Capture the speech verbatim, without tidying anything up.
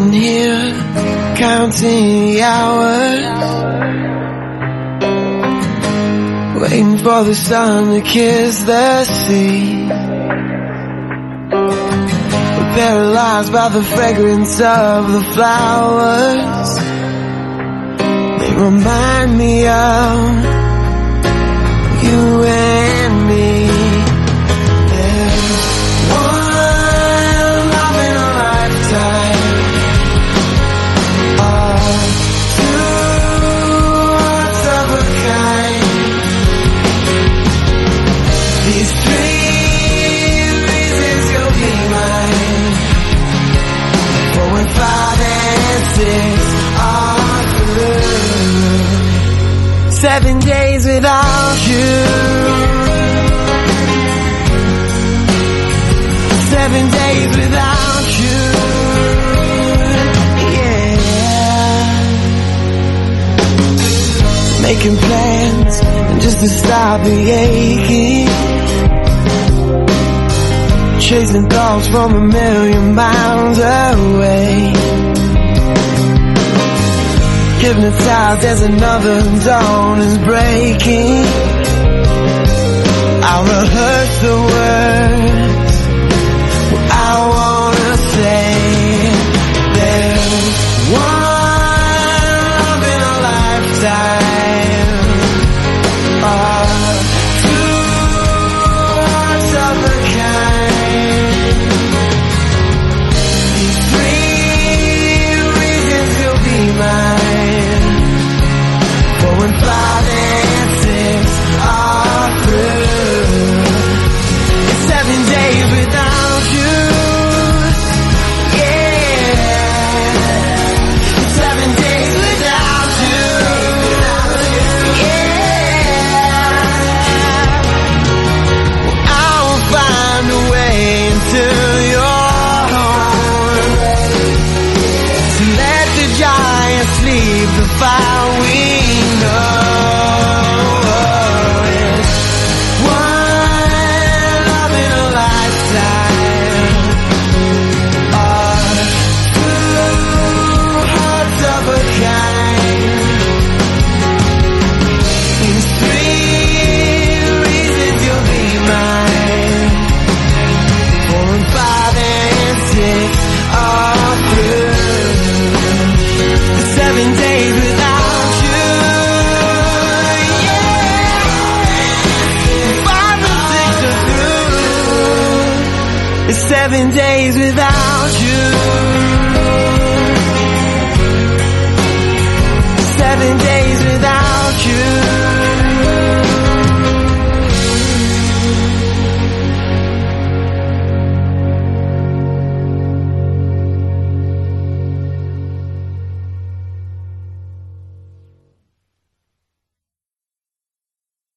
sitting here counting the hours, waiting for the sun to kiss the sea. We're paralyzed by the fragrance of the flowers. They remind me of you and me. Seven days without you. Seven days without you. Yeah. Making plans just to stop the aching. Chasing thoughts from a million miles away. Hypnotized as another dawn is breaking. I'll rehearse the words I wanna say. There's one love in a lifetime, or two hearts of a kind. These three reasons you'll be mine. When five and six are through, it's seven days without you. Yeah, it's seven days without you. Yeah, I'll find a way into your home to let the giants sleep the fire we know. Seven days without you. Seven days without you.